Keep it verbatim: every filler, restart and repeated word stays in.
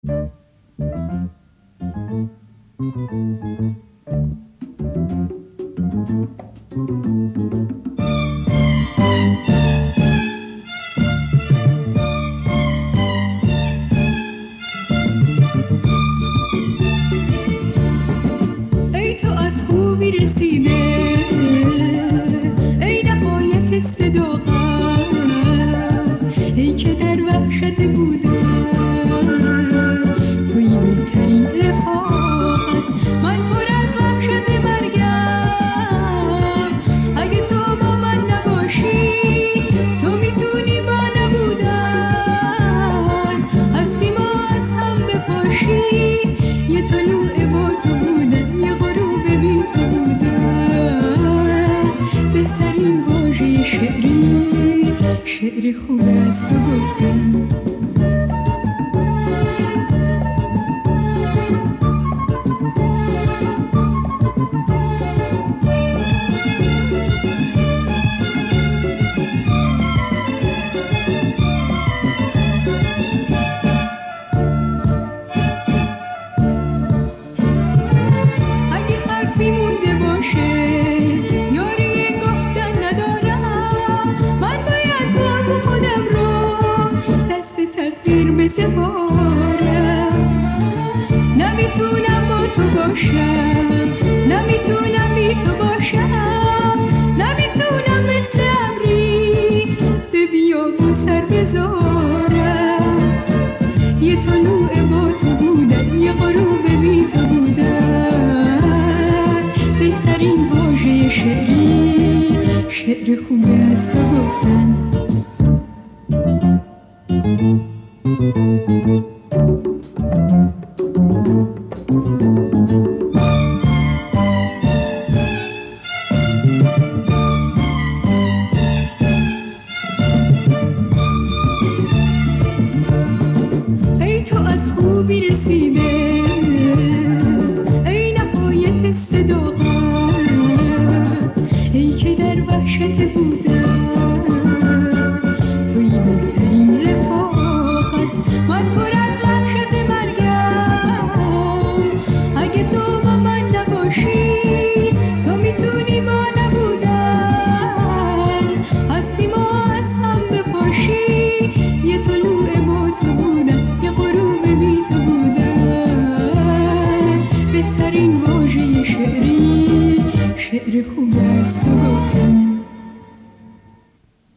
ای تو از خوبی رسیده، ای نهایت صداقت، ای که در وحشت بودم توی بهترین رفاقت. من پر از وحشت مرگم اگه تو با من نباشی. تو میتونی با نبودن هستی ما از هم بپاشی. یه طلوع با تو بودن، یه غروب بی تو بودن، بهترین واژه شعری شعر خوب از تو گفتن. اگه حرفی مونده باشه یاری گفتن ندارم. من باید با تو خودم رو دست تقدیر بسپارم. نمیتونم با تو باشم، نمیتونم بی تو باشم، نمیتونم مثل ابری به بیابون سر بذارم. یه طلوع با تو بودن، یه غروب بی تو بودن، بهترین واژه شعری شعر خوب از تو گفتن.